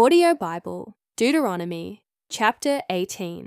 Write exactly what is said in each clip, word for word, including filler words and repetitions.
Audio Bible, Deuteronomy, chapter eighteen.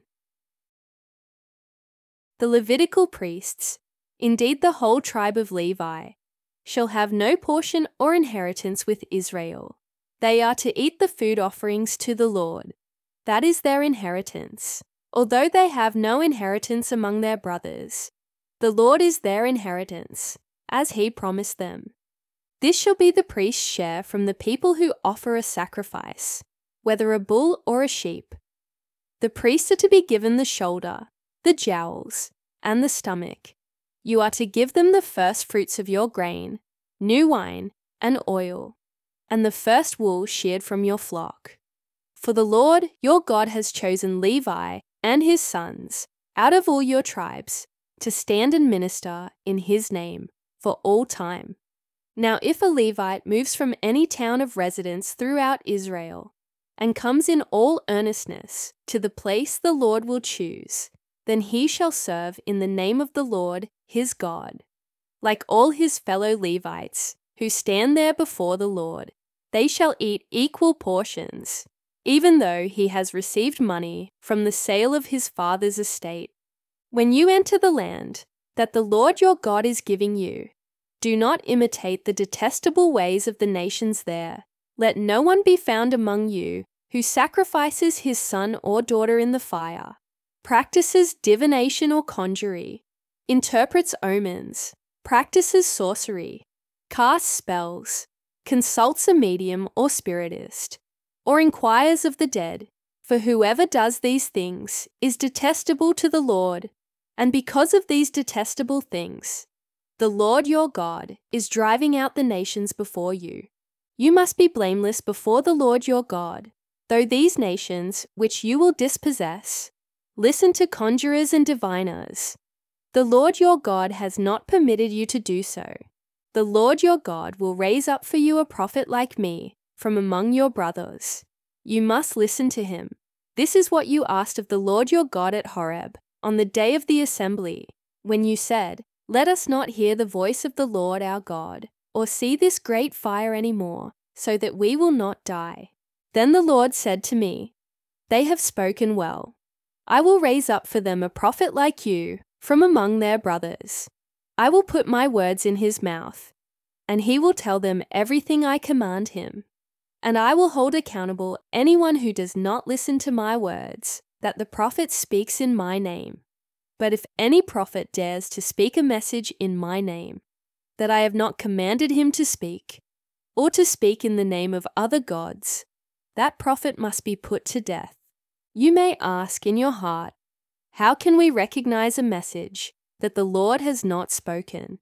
The Levitical priests, indeed the whole tribe of Levi, shall have no portion or inheritance with Israel. They are to eat the food offerings to the Lord. That is their inheritance, although they have no inheritance among their brothers. The Lord is their inheritance, as he promised them. This shall be the priest's share from the people who offer a sacrifice, whether a bull or a sheep. The priests are to be given the shoulder, the jowls, and the stomach. You are to give them the first fruits of your grain, new wine, and oil, and the first wool sheared from your flock. For the Lord your God has chosen Levi and his sons out of all your tribes to stand and minister in his name for all time. Now if a Levite moves from any town of residence throughout Israel and comes in all earnestness to the place the Lord will choose, then he shall serve in the name of the Lord his God. Like all his fellow Levites who stand there before the Lord, they shall eat equal portions, even though he has received money from the sale of his father's estate. When you enter the land that the Lord your God is giving you, do not imitate the detestable ways of the nations there. Let no one be found among you who sacrifices his son or daughter in the fire, practices divination or conjury, interprets omens, practices sorcery, casts spells, consults a medium or spiritist, or inquires of the dead, for whoever does these things is detestable to the Lord, and because of these detestable things, the Lord your God is driving out the nations before you. You must be blameless before the Lord your God, though these nations, which you will dispossess, listen to conjurers and diviners. The Lord your God has not permitted you to do so. The Lord your God will raise up for you a prophet like me from among your brothers. You must listen to him. This is what you asked of the Lord your God at Horeb on the day of the assembly, when you said, "Let us not hear the voice of the Lord our God, or see this great fire any more, so that we will not die." Then the Lord said to me, "They have spoken well. I will raise up for them a prophet like you from among their brothers. I will put my words in his mouth, and he will tell them everything I command him. And I will hold accountable anyone who does not listen to my words, that the prophet speaks in my name. But if any prophet dares to speak a message in my name, that I have not commanded him to speak, or to speak in the name of other gods, that prophet must be put to death. You may ask in your heart, how can we recognize a message that the Lord has not spoken?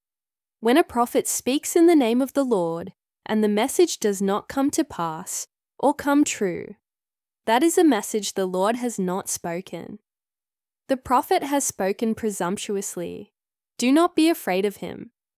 When a prophet speaks in the name of the Lord, and the message does not come to pass or come true, that is a message the Lord has not spoken. The prophet has spoken presumptuously. Do not be afraid of him.